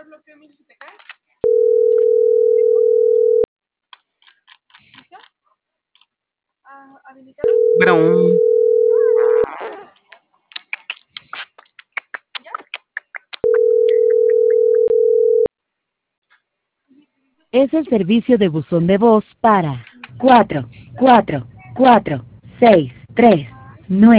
Brum. Es el servicio de buzón de voz para 4 4 4 6 3 9.